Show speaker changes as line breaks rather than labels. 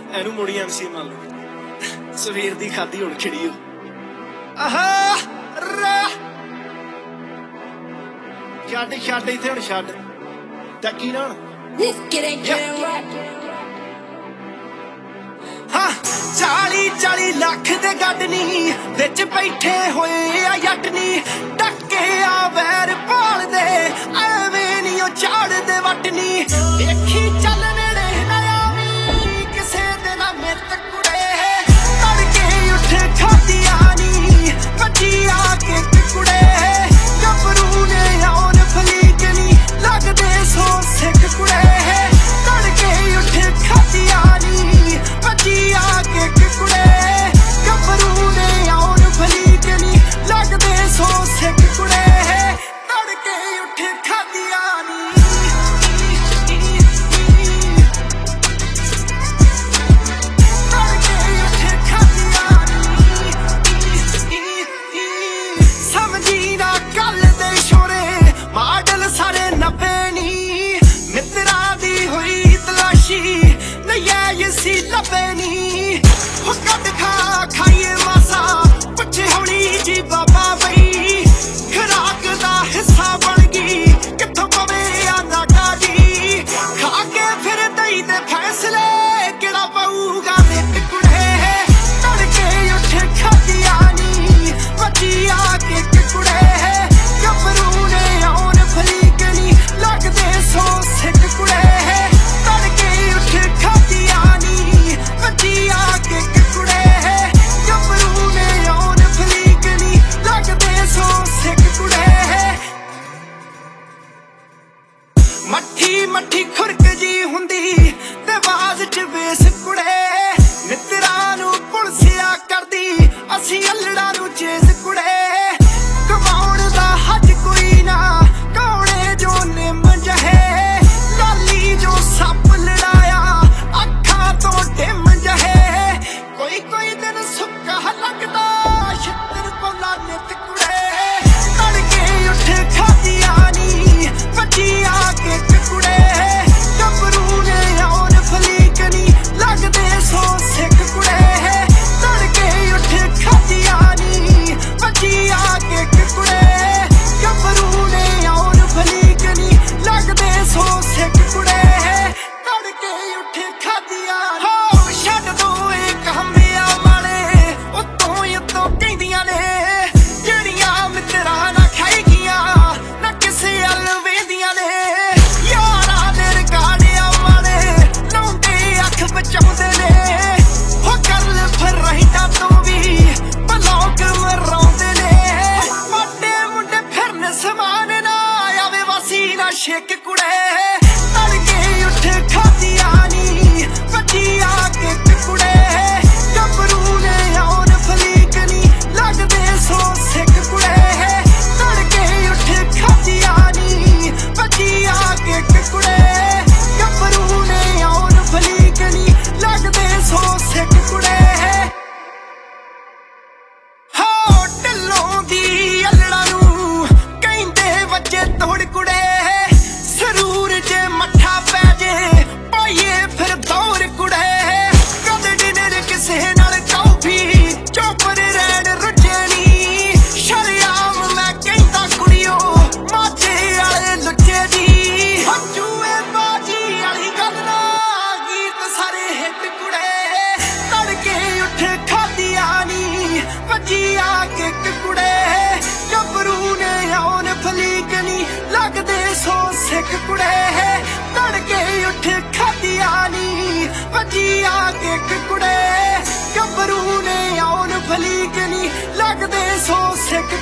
Inu मुड़ी MC मान लो सवेर दी खाधी हुण खिड़ी हो आहा छड्ड छड्ड इत्थे हुण छड्ड टक्की ना हाँ 40 लाख दे गड्ड नी विच बैठे होए आ जट नी टक्के आ वैर भाल दे एवें नी ओ झाड़ दे वट नी देखी चल नेड़े ना आवी किसे दे ना मित कुड़े तड़के उठ खादिया नी वजी आके कुड़े गबरू ने आउन फलीक नी लगदे सो सिख कुड़े तड़के उठ खादिया नी वजी आके कुड़े गबरू ने आउन फलीक नी लगदे सो सिख कुड़े तड़के उठ खादिया नी समझी ना गल दे छोरे मॉडल सारे नब्बे नी मित्रा दी हुई तलाशी नया सी लबे नी हो कट खा खाइए मासा पुछे होनी जी बाबा बई खुराक दा हिस्सा बन गई किथों पवे आंदा काजी खा के फिर दई दे फैसले किड़ा पाऊगा नित कुड़े तड़के उठ खादिया नी वजी आके कुड़े गबरू ने आउन फलीक नी लगदे सो सिख कुड़े तड़के उठ खादिया नी वजी आके कुड़े गबरू ने आउन फलीक नी लगदे सो सिख कुड़े मट्ठी मट्ठी खुरक जी हुंदी ते आवाज च बेस कुड़े मित्रा नू पुलसिया करदी असी अल्लड़ा नू चेस कुड़े कमाउण दा हज कोई ना कौड़े जो निम जहे लाली जो सप लड़ाया अखा तो डिम जहे कोई कोई दिन सुक्का लगदा छित्तर पौला नित कुड़े तड़के उठ खादिया नी वजी आके कुड़े गबरू ने आउन फलीक नी लगदे सो सिख कुड़े तड़के उठ खादिया नी वजी आके कुड़े गबरू ने आउन फलीक नी लगदे सो सिख कुड़े तड़के उठ खादिया हो छड्ड दो ए कहमिया वाले उत्तों उत्तों कहंदियां ने ਜਿਹੜੀਆਂ ਮਿੱਤਰਾਂ ਨਾ ਖਾਈਗੀਆਂ ਨਾ ਕਿਸੇ ਅਲ ਵੇਂਦੀਆਂ ਨੇ ਯਾਰਾਂ ਦੇ ਰਗਾੜਿਆਂ ਵਾਲੇ ਨੌਂਦੇ ਅੱਖ ਬਚਾਉਂਦੇ ਨੇ ਹੋ ਕਰ ਫਿਰ ਰਹਿਦਾ ਤੂੰ ਵੀ ਬਲੌਗ ਮਰਾਉਂਦੇ ਨੇ ਮੋਟੇ ਮੁੰਡੇ ਫਿਰਨ ਸਮਾਨ ਨਾ ਆਵੇ ਵਾਸੀ ਨਾ ਛੇਕ ਕੁੜੇ ਤੜਕੇ ਉੱਠ ਖਾदिया ਨੀ ਵਜੀ ਆਕੇ ਕੁੜੇ ਗਬਰੂ ਨੇ ਆਉਣ ਫਲੀਕ ਨੀ ਲੱਗਦੇ ਸੋ ਸਿੱਖ ਕੁੜੇ ਤੜਕੇ ਉੱਠ ਖਾदिया ਨੀ ਵਜੀ ਆਕੇ ਕੁੜੇ ਗਬਰੂ ਨੇ ਆਉਣ ਫਲੀਕ ਨੀ ਲੱਗਦੇ ਸੋ ਸਿੱਖ ਕੁੜੇ ਹੋ ਢਿੱਲੋਂ ਦੀ ਅਲੜਾ ਨੂੰ ਕਹਿੰਦੇ ਵੱਜੇ ਤੋੜ ਕੁੜੇ ਸਰੂਰ ਜੇ ਮੱਠਾ ਪੈ ਜੇ ਪਾਈਏ ਫਿਰ ਦੌਰ ਕੁੜੇ ਕਦੇ ਡਿਨਰ ਕਿਸੇ ਨਾਲ ਕਾਫੀ ਚੋਪਰ ਰੈਡ ਰੁੱਜਣੀ ਸ਼ਰਿਆਮ ਮੈਂ ਕਹਿੰਦਾ ਕੁੜੀਓ ਮਾਝੇ ਵਾਲੇ ਲੁੱਟੇ ਦੀ ਹੱਜੂਏ ਬਾਜੀ ਵਾਲੀ ਗੱਲ ਨਾ ਗੀਤ ਸਾਰੇ ਹਿੱਟ ਕੁੜੇ ਤੜਕੇ ਉੱਠ ਖਾदिया ਨੀ ਵਜੀ ਆਕੇ ਕੁੜੇ ਗਬਰੂ ਨੇ ਆਉਣ ਫਲੀਕ ਨੀ ਲੱਗਦੇ ਸੋ ਸਿੱਖ ਕੁੜੇ ਤੜਕੇ ਉੱਠ ਖਾदिया ਨੀ ਵਜੀ ਆਕੇ ਕੁੜੇ ਗਬਰੂ ਨੇ ਆਉਣ ਫਲੀਕ ਨੀ ਲੱਗਦੇ ਸੋ ਸਿੱਖ